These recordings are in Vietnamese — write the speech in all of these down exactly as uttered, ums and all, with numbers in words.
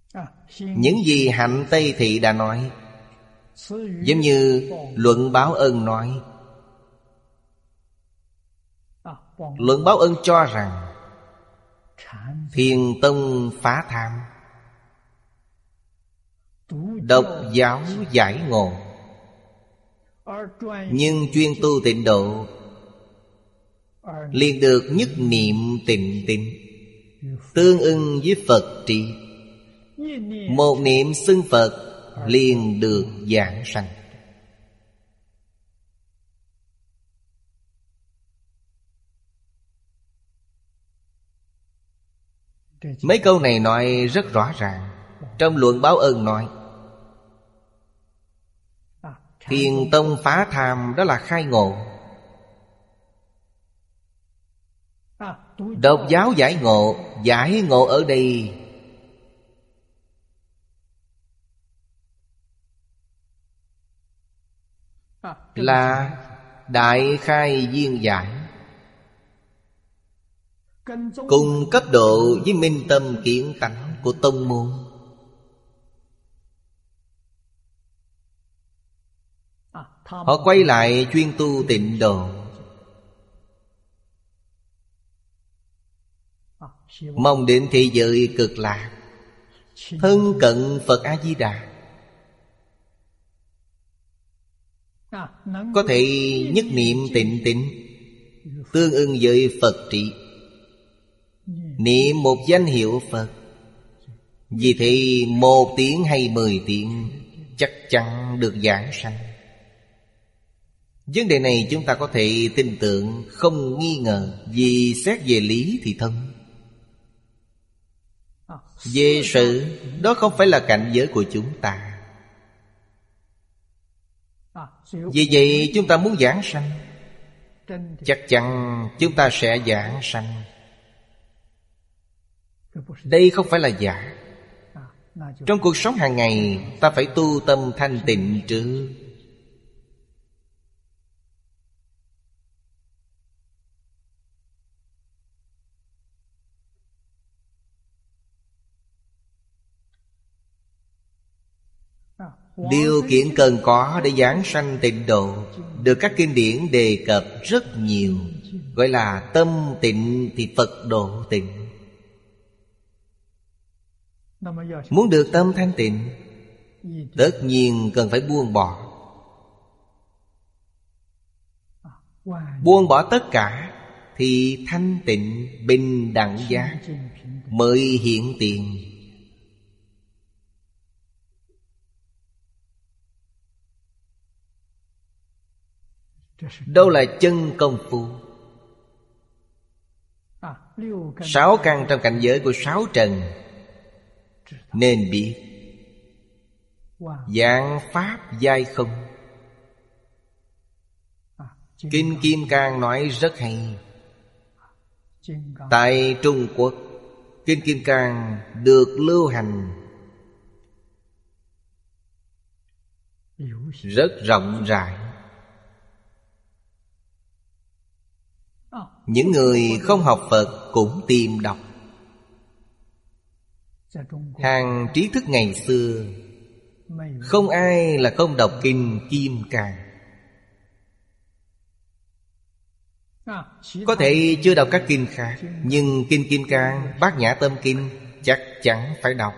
Những gì hạnh Tây Thị đã nói, giống như Luận Báo Ân nói. Luận Báo Ân cho rằng Thiền Tông phá tham, độc giáo giải ngộ, nhưng chuyên tu tịnh độ liền được nhất niệm tịnh tịnh, tương ưng với Phật trị. Một niệm xưng Phật liền được giảng sanh. Mấy câu này nói rất rõ ràng. Trong Luận Báo Ân nói Thiền Tông phá tham đó là khai ngộ, độc giáo giải ngộ. Giải ngộ ở đây là đại khai viên giải, cùng cấp độ với minh tâm kiến tánh của tông môn. Họ quay lại chuyên tu tịnh độ, mong đến thế giới cực lạc, thân cận Phật A-di-đà, có thể nhất niệm tịnh tịnh, tương ưng với Phật trị. Niệm một danh hiệu Phật, vì thế một tiếng hay mười tiếng chắc chắn được giảng sanh. Vấn đề này chúng ta có thể tin tưởng, không nghi ngờ. Vì xét về lý thì thông, về sự đó không phải là cảnh giới của chúng ta. Vì vậy chúng ta muốn giảng sanh, chắc chắn chúng ta sẽ giảng sanh. Đây không phải là giả. Trong cuộc sống hàng ngày ta phải tu tâm thanh tịnh trước. Điều kiện cần có để giảng sanh tịnh độ được các kinh điển đề cập rất nhiều. Gọi là tâm tịnh thì Phật độ tịnh. Muốn được tâm thanh tịnh, tất nhiên cần phải buông bỏ. Buông bỏ tất cả thì thanh tịnh bình đẳng giác mới hiện tiền. Đâu là chân công phu. Sáu căn trong cảnh giới của sáu trần nên biết. Vạn pháp giai không. Kinh Kim Cang nói rất hay. Tại Trung Quốc, Kinh Kim Cang được lưu hành rất rộng rãi. Những người không học Phật cũng tìm đọc. Hàng trí thức ngày xưa không ai là không đọc Kinh Kim Cang. Có thể chưa đọc các kinh khác, nhưng Kinh Kim Cang, Bát Nhã Tâm Kinh chắc chắn phải đọc.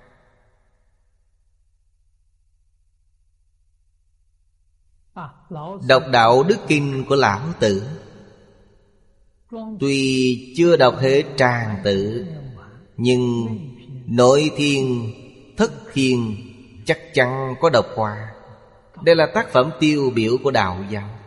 Đọc Đạo Đức Kinh của Lão Tử, tuy chưa đọc hết tràng tự, nhưng Nội Thiên, Thất Thiên chắc chắn có đọc qua. Đây là tác phẩm tiêu biểu của đạo giáo.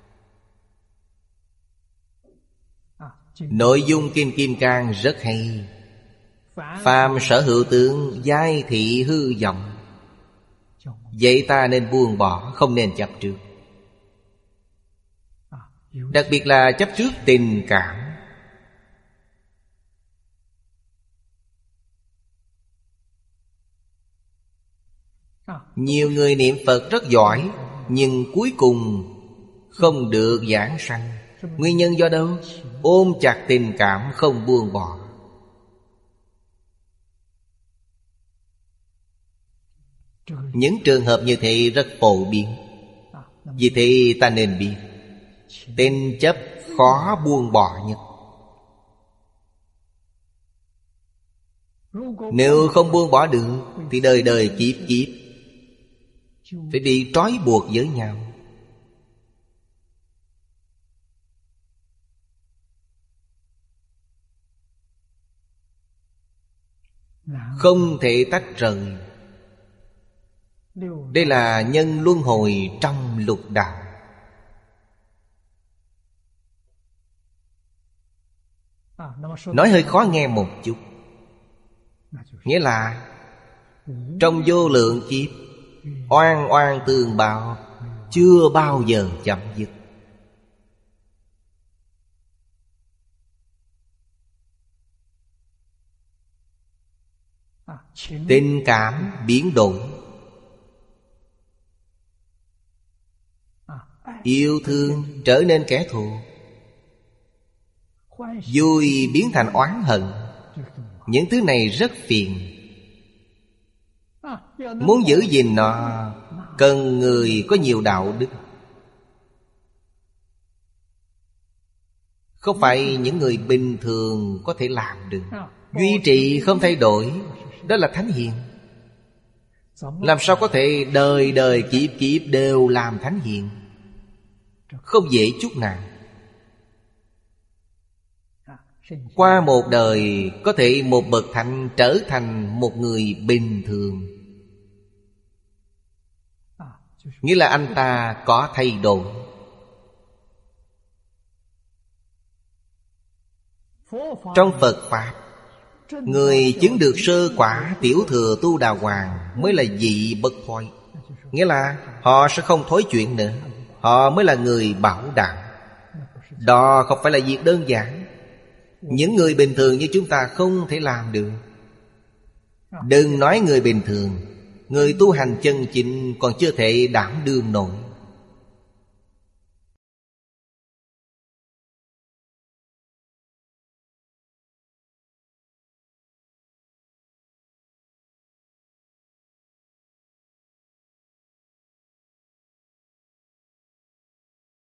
Nội dung Kinh Kim Cang rất hay. Phàm sở hữu tướng, giai thị hư vọng. Vậy ta nên buông bỏ, không nên chấp trước. Đặc biệt là chấp trước tình cảm. Nhiều người niệm Phật rất giỏi, nhưng cuối cùng không được giảng sanh. Nguyên nhân do đâu? Ôm chặt tình cảm không buông bỏ. Những trường hợp như thế rất phổ biến. Vì thế ta nên biết tên chấp khó buông bỏ nhất. Nếu không buông bỏ được thì đời đời kiếp kiếp phải bị trói buộc với nhau. Không thể tách rời. Đây là nhân luân hồi trong lục đạo. Nói hơi khó nghe một chút. Nghĩa là trong vô lượng kiếp oan oan tương báo, chưa bao giờ chấm dứt. Tình cảm biến đổi, yêu thương trở nên kẻ thù, vui biến thành oán hận. Những thứ này rất phiền. Muốn giữ gìn nó cần người có nhiều đạo đức. Không phải những người bình thường có thể làm được. Duy trì không thay đổi, đó là thánh hiền. Làm sao có thể đời đời kiếp kiếp đều làm thánh hiền? Không dễ chút nào. Qua một đời có thể một bậc thánh trở thành một người bình thường. Nghĩa là anh ta có thay đổi. Trong Phật Pháp, người chứng được sơ quả tiểu thừa tu đà hoàng mới là vị bất thoái. Nghĩa là họ sẽ không thối chuyện nữa. Họ mới là người bảo đảm. Đó không phải là việc đơn giản. Những người bình thường như chúng ta không thể làm được. Đừng nói người bình thường, người tu hành chân chính còn chưa thể đảm đương nổi.